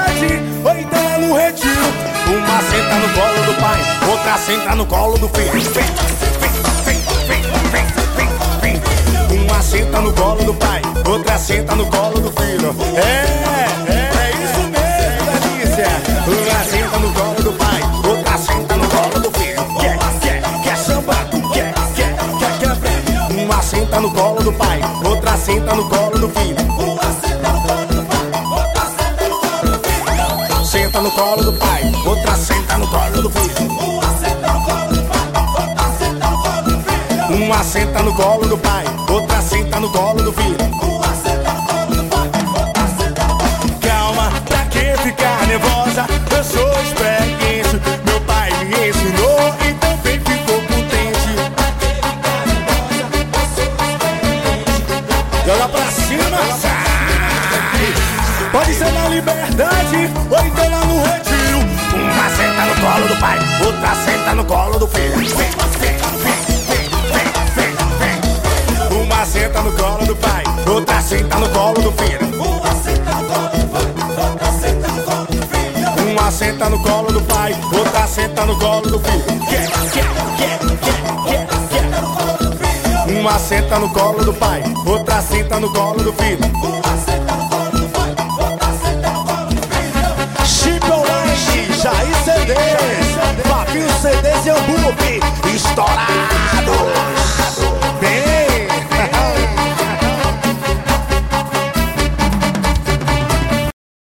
liberdade, ou então lá no retiro. Uma senta no colo do pai, outra senta no colo do filho. Uma senta no colo do pai, outra senta no colo do filho. É isso mesmo, delícia. Uma senta no colo do pai, outra senta no colo do filho. Quer samba? Quer uma senta no colo do pai, outra senta no colo do filho. Senta no colo do pai, outra senta no colo do filho. Uma senta no colo do pai, outra senta no colo do filho. Calma, pra que ficar nervosa? Eu sou experiente, meu pai me ensinou e também ficou contente. Joga pra cima, sai. Pode ser na liberdade, ou então lá no retiro. Uma senta no colo do pai, outra senta no colo do filho. Uma senta no colo do pai, outra senta no colo do filho. Uma senta no colo do pai, outra senta no colo do filho. Uma senta no colo do pai, outra senta no colo do filho. Chip Online, Jair CDs, Fabinho CDs e Hambúrguer, estourado.